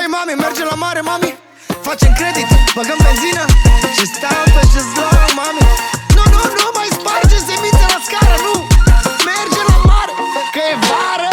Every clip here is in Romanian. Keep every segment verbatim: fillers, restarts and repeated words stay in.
mami, mergem la mare, mami. Facem credit, băgăm benzină și stau pe șezlong, mami. Nu, nu, nu mai sparge semințe la scară, nu. Mergem la mare, că e vară.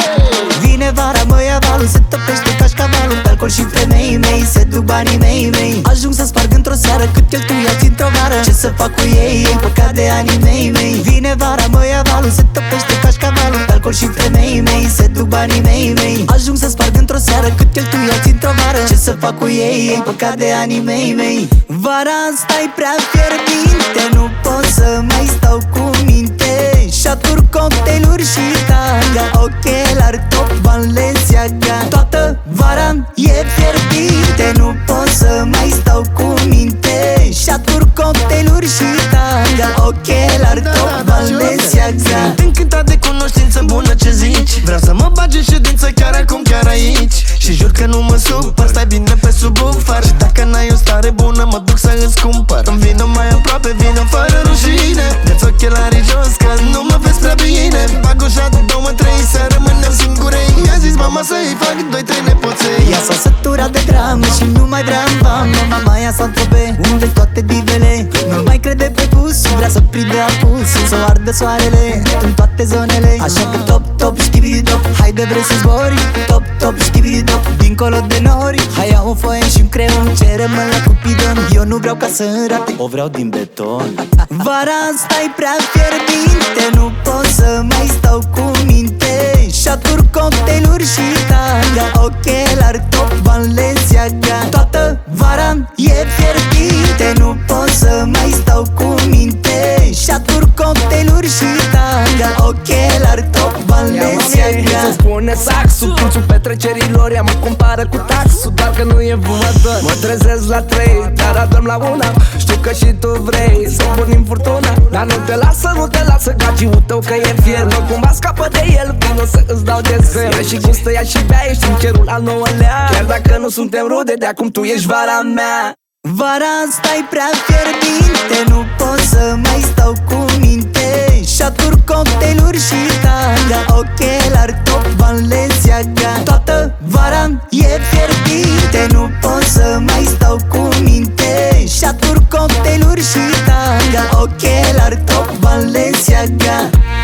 Vine vara, mă ia valul, se topește cașcavalul pe alcool și femei mei, se duc banii mei mei. Ajung să sparg într-o seară cât cheltuiați într-o vară. Ce să fac cu ei, ei păcat de anii mei mei. Vine vara, mă ia valul, se topește cașcavalul pe alcool și femei mei, se duc banii mei mei. Ajung să sparg într-o seară cât cheltuiați într-o vară. Ce să fac cu ei, ei păcat de anii mei mei. Vara asta-i prea fierbinte, nu pot să mai stau cu minte. Șaturi, cocktailuri și tanga, ochelari top Balenciaga. Toată vara e fierbinte, nu pot să mai stau cu minte. Șaturi, cocktailuri și tanga, ochelari top Balenciaga. Încântat de cunoștință bună, ce zici? Vreau să mă bagi în ședință chiar acum, chiar aici. Și jur că nu mă supăr, stai bine pe subwoofer. Și dacă n-ai o stare bună, mă duc să îți cumpăr. Îmi vină mai aproape, vină fără rușine. Dă-ți ochelarii jos, că nu mă vezi prea bine. Bag o șadă, două, trei, să rămânem singure. Mi-a zis mama să-i fac doi, trei nepoței. Ea s-a săturat de drame și nu mai vrea în vamă. Mama ea s-a întrobe, unde toate divele. Nu mai crede pe pus, vrea să prinde apusul, să o ardă soarele în toate zonele. Așa că top, top, știbidi-dop, haide vrei să zbori. Top, top, știbidi-dop, dincolo de nori. Hai ia o foaie și-mi creion, ce rămân la Cupidon. Eu nu vreau ca să înrate, o vreau din beton. Vara asta-i prea fierbinte, nu pot să mai stau cu minte. Șaturi, cocktailuri și tanga, ochelari top Balenciaga. Toată vara e fierbinte, nu pot să mai stau cu minte. Șaturi, cocktailuri și tanga, ochelari top Balenciaga. Se spune saxul, pulsul petrecerilor. Ea mă compară cu taxul, doar că nu e vânător. Mă trezesc la trei, dar adăm la una. Știu că și tu vrei să pornim furtuna, dar nu te lasă, nu te lasă gagiul tău că e fier. Nu cumva scapă de el, vino să îți dau de zel. Ia și gustă, ia și bea, ești în cerul al nouălea. Chiar dacă nu suntem rude, de acum tu ești vara mea. Vara asta-i prea fierbinte, nu pot să mai stau cu minte. Șaturi, cocktailuri și tanga, ochelari top Balenciaga. Toată vara e fierbinte, nu pot să mai stau cu minte. Șaturi, cocktailuri și tanga, ochelari top Balenciaga.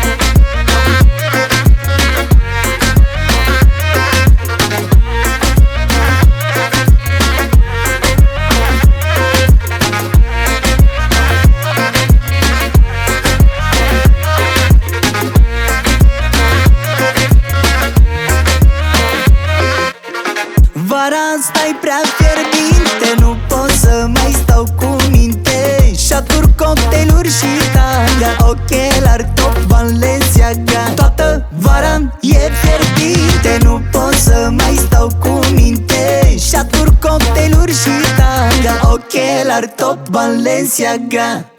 Vara asta-i prea fierbinte, nu pot să mai stau cu minte. Șaturi, cocktailuri și tanga, ochelari top Balenciaga. Toată vara e fierbinte, nu pot să mai stau cu minte. Șaturi, cocktailuri și tanga, ochelari top Balenciaga.